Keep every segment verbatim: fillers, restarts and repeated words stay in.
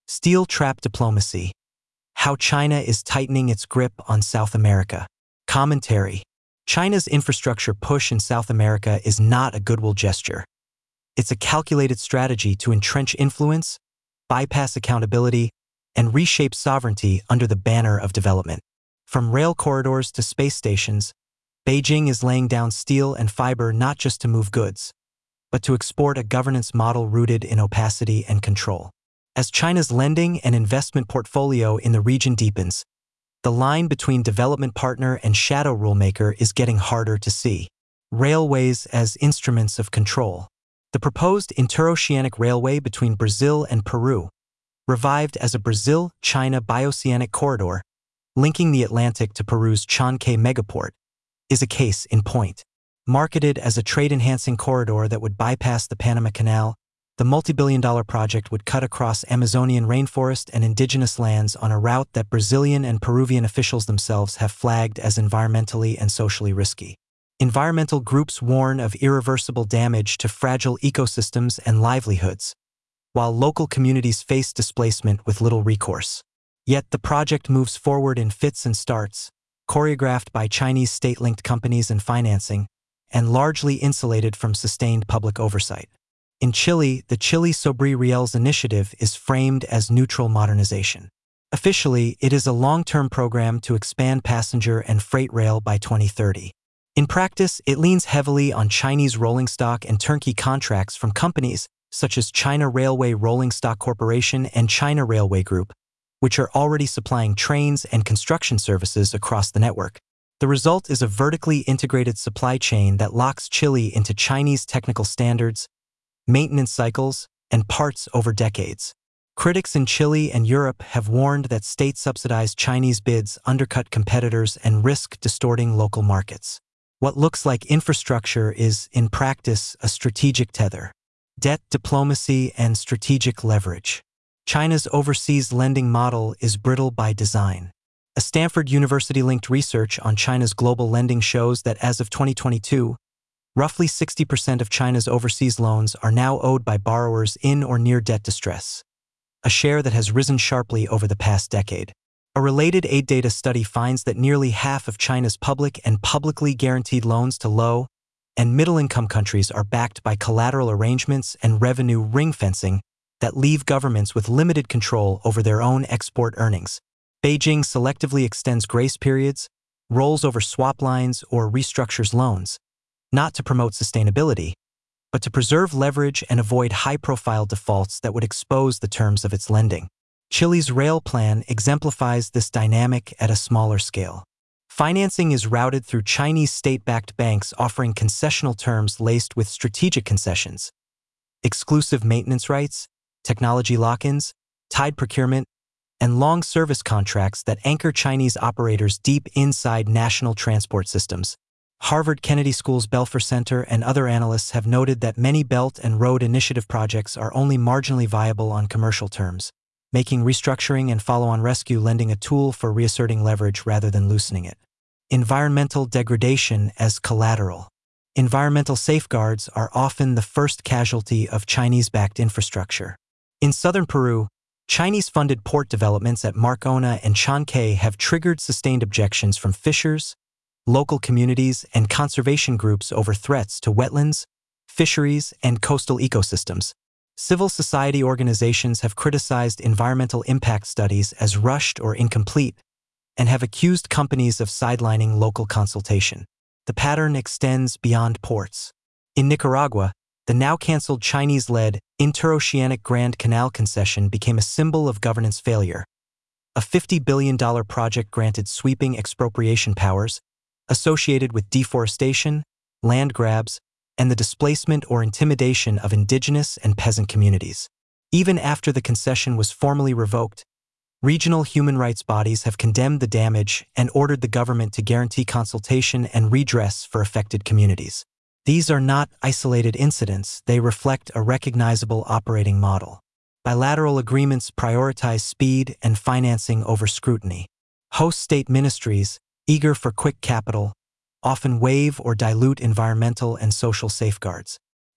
Steel trap diplomacy. How China is tightening its grip on South America. Commentary. China's infrastructure push in South America is not a goodwill gesture. It's a calculated strategy to entrench influence, bypass accountability, and reshape sovereignty under the banner of development. From rail corridors to space stations, Beijing is laying down steel and fiber not just to move goods, but to export a governance model rooted in opacity and control. As China's lending and investment portfolio in the region deepens, the line between development partner and shadow rulemaker is getting harder to see. Railways as instruments of control. The proposed interoceanic railway between Brazil and Peru, revived as a Brazil-China bioceanic corridor, linking the Atlantic to Peru's Chancay megaport, is a case in point. Marketed as a trade-enhancing corridor that would bypass the Panama Canal, the multi-billion dollar project would cut across Amazonian rainforest and indigenous lands on a route that Brazilian and Peruvian officials themselves have flagged as environmentally and socially risky. Environmental groups warn of irreversible damage to fragile ecosystems and livelihoods, while local communities face displacement with little recourse. Yet the project moves forward in fits and starts, choreographed by Chinese state-linked companies and financing, and largely insulated from sustained public oversight. In Chile, the Chile Sobre Rieles initiative is framed as neutral modernization. Officially, it is a long-term program to expand passenger and freight rail by twenty thirty. In practice, it leans heavily on Chinese rolling stock and turnkey contracts from companies such as China Railway Rolling Stock Corporation and China Railway Group, which are already supplying trains and construction services across the network. The result is a vertically integrated supply chain that locks Chile into Chinese technical standards, maintenance cycles, and parts over decades. Critics in Chile and Europe have warned that state-subsidized Chinese bids undercut competitors and risk distorting local markets. What looks like infrastructure is, in practice, a strategic tether. Debt diplomacy and strategic leverage. China's overseas lending model is brittle by design. A Stanford University-linked research on China's global lending shows that as of twenty twenty-two, roughly sixty percent of China's overseas loans are now owed by borrowers in or near debt distress, a share that has risen sharply over the past decade. A related aid data study finds that nearly half of China's public and publicly guaranteed loans to low and middle-income countries are backed by collateral arrangements and revenue ring-fencing that leave governments with limited control over their own export earnings. Beijing selectively extends grace periods, rolls over swap lines, or restructures loans, not to promote sustainability, but to preserve leverage and avoid high-profile defaults that would expose the terms of its lending. Chile's rail plan exemplifies this dynamic at a smaller scale. Financing is routed through Chinese state-backed banks offering concessional terms laced with strategic concessions, exclusive maintenance rights, technology lock-ins, tied procurement, and long service contracts that anchor Chinese operators deep inside national transport systems. Harvard Kennedy School's Belfer Center and other analysts have noted that many Belt and Road Initiative projects are only marginally viable on commercial terms, making restructuring and follow-on rescue lending a tool for reasserting leverage rather than loosening it. Environmental degradation as collateral. Environmental safeguards are often the first casualty of Chinese-backed infrastructure. In southern Peru, Chinese-funded port developments at Marcona and Chancay have triggered sustained objections from fishers, local communities, and conservation groups over threats to wetlands, fisheries, and coastal ecosystems. Civil society organizations have criticized environmental impact studies as rushed or incomplete and have accused companies of sidelining local consultation. The pattern extends beyond ports. In Nicaragua, the now-canceled Chinese-led Interoceanic Grand Canal concession became a symbol of governance failure. A fifty billion dollar project granted sweeping expropriation powers associated with deforestation, land grabs, and the displacement or intimidation of indigenous and peasant communities. Even after the concession was formally revoked, regional human rights bodies have condemned the damage and ordered the government to guarantee consultation and redress for affected communities. These are not isolated incidents, they reflect a recognizable operating model. Bilateral agreements prioritize speed and financing over scrutiny. Host state ministries, eager for quick capital, often waive or dilute environmental and social safeguards.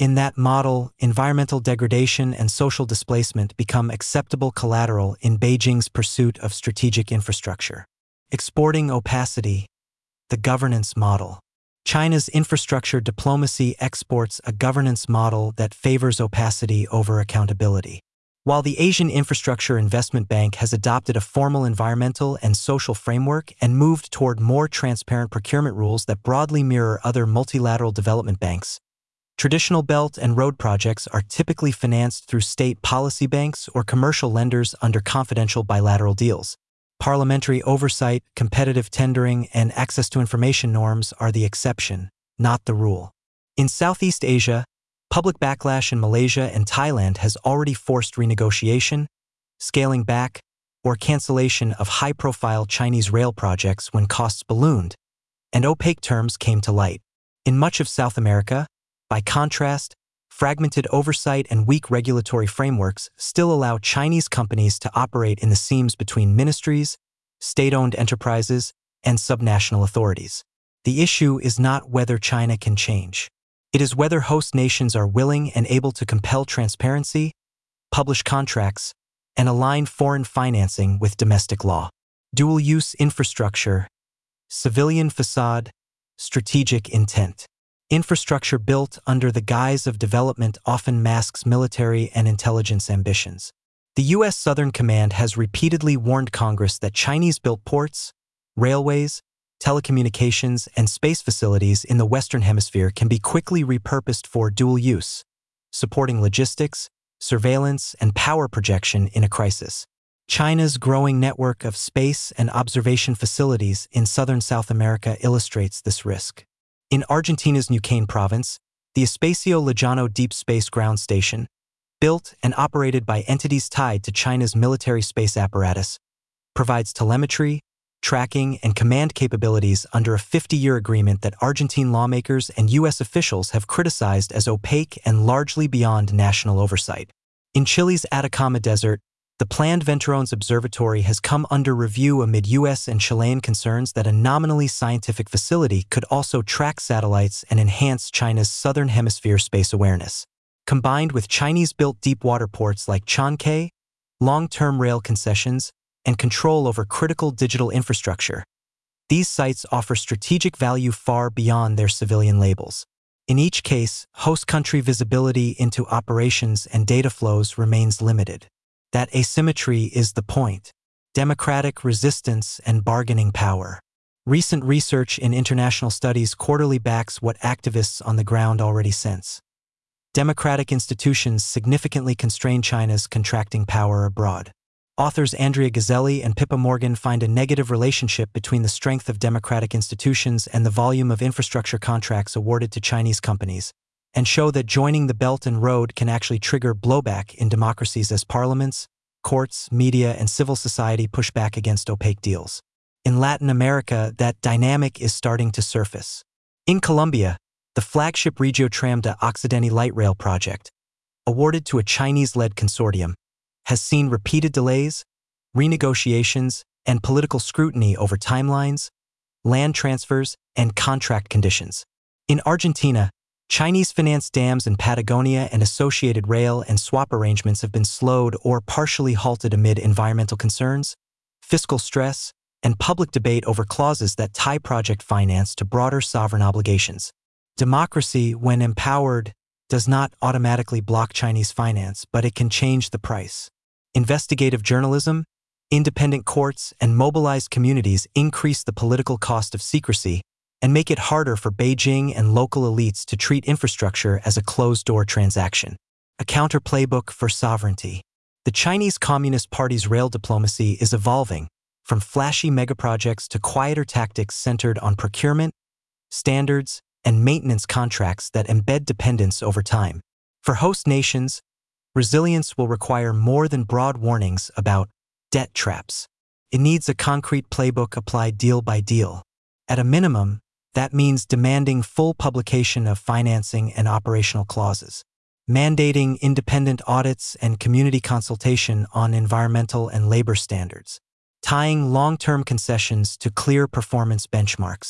In that model, environmental degradation and social displacement become acceptable collateral in Beijing's pursuit of strategic infrastructure. Exporting opacity, the governance model. China's infrastructure diplomacy exports a governance model that favors opacity over accountability. While the Asian Infrastructure Investment Bank has adopted a formal environmental and social framework and moved toward more transparent procurement rules that broadly mirror other multilateral development banks, traditional Belt and Road projects are typically financed through state policy banks or commercial lenders under confidential bilateral deals. Parliamentary oversight, competitive tendering, and access to information norms are the exception, not the rule. In Southeast Asia, public backlash in Malaysia and Thailand has already forced renegotiation, scaling back, or cancellation of high-profile Chinese rail projects when costs ballooned and opaque terms came to light. In much of South America, by contrast, fragmented oversight and weak regulatory frameworks still allow Chinese companies to operate in the seams between ministries, state-owned enterprises, and subnational authorities. The issue is not whether China can change. It is whether host nations are willing and able to compel transparency, publish contracts, and align foreign financing with domestic law. Dual-use infrastructure, civilian facade, strategic intent. Infrastructure built under the guise of development often masks military and intelligence ambitions. The U S Southern Command has repeatedly warned Congress that Chinese-built ports, railways, telecommunications, and space facilities in the Western Hemisphere can be quickly repurposed for dual use, supporting logistics, surveillance, and power projection in a crisis. China's growing network of space and observation facilities in southern South America illustrates this risk. In Argentina's Neuquén province, the Espacio Lejano Deep Space Ground Station, built and operated by entities tied to China's military space apparatus, provides telemetry, tracking, and command capabilities under a fifty-year agreement that Argentine lawmakers and U S officials have criticized as opaque and largely beyond national oversight. In Chile's Atacama Desert, the planned Venturones Observatory has come under review amid U S and Chilean concerns that a nominally scientific facility could also track satellites and enhance China's southern hemisphere space awareness. Combined with Chinese-built deep-water ports like Chancay, long-term rail concessions, and control over critical digital infrastructure, these sites offer strategic value far beyond their civilian labels. In each case, host country visibility into operations and data flows remains limited. That asymmetry is the point: democratic resistance and bargaining power. Recent research in international studies quarterly backs what activists on the ground already sense. Democratic institutions significantly constrain China's contracting power abroad. Authors Andrea Gazzelli and Pippa Morgan find a negative relationship between the strength of democratic institutions and the volume of infrastructure contracts awarded to Chinese companies, and show that joining the Belt and Road can actually trigger blowback in democracies as parliaments, courts, media, and civil society push back against opaque deals. In Latin America, that dynamic is starting to surface. In Colombia, the flagship Regiotram de Occidente light rail project, awarded to a Chinese-led consortium, has seen repeated delays, renegotiations, and political scrutiny over timelines, land transfers, and contract conditions. In Argentina, Chinese-financed dams in Patagonia and associated rail and swap arrangements have been slowed or partially halted amid environmental concerns, fiscal stress, and public debate over clauses that tie project finance to broader sovereign obligations. Democracy, when empowered, does not automatically block Chinese finance, but it can change the price. Investigative journalism, independent courts, and mobilized communities increase the political cost of secrecy and make it harder for Beijing and local elites to treat infrastructure as a closed-door transaction. A counter-playbook for sovereignty. The Chinese Communist Party's rail diplomacy is evolving, from flashy megaprojects to quieter tactics centered on procurement, standards, and maintenance contracts that embed dependence over time. For host nations, resilience will require more than broad warnings about debt traps. It needs a concrete playbook applied deal by deal. At a minimum, that means demanding full publication of financing and operational clauses, mandating independent audits and community consultation on environmental and labor standards, tying long-term concessions to clear performance benchmarks.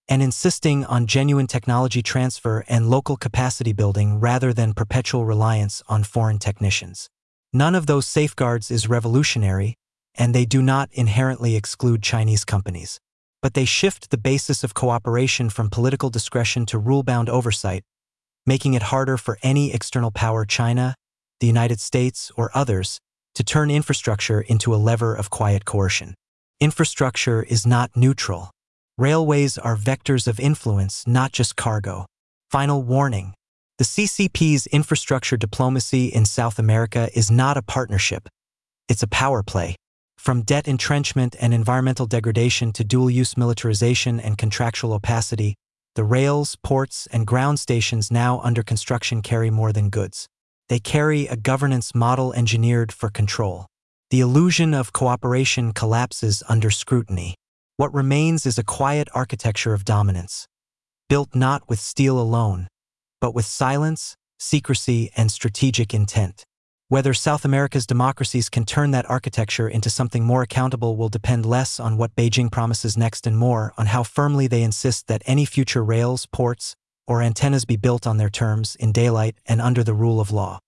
and insisting on genuine technology transfer and local capacity building rather than perpetual reliance on foreign technicians. None of those safeguards is revolutionary, and they do not inherently exclude Chinese companies. But they shift the basis of cooperation from political discretion to rule-bound oversight, making it harder for any external power, China, the United States, or others, to turn infrastructure into a lever of quiet coercion. Infrastructure is not neutral. Railways are vectors of influence, not just cargo. Final warning. The C C P's infrastructure diplomacy in South America is not a partnership. It's a power play. From debt entrenchment and environmental degradation to dual-use militarization and contractual opacity, the rails, ports, and ground stations now under construction carry more than goods. They carry a governance model engineered for control. The illusion of cooperation collapses under scrutiny. What remains is a quiet architecture of dominance, built not with steel alone, but with silence, secrecy, and strategic intent. Whether South America's democracies can turn that architecture into something more accountable will depend less on what Beijing promises next and more on how firmly they insist that any future rails, ports, or antennas be built on their terms, in daylight and under the rule of law.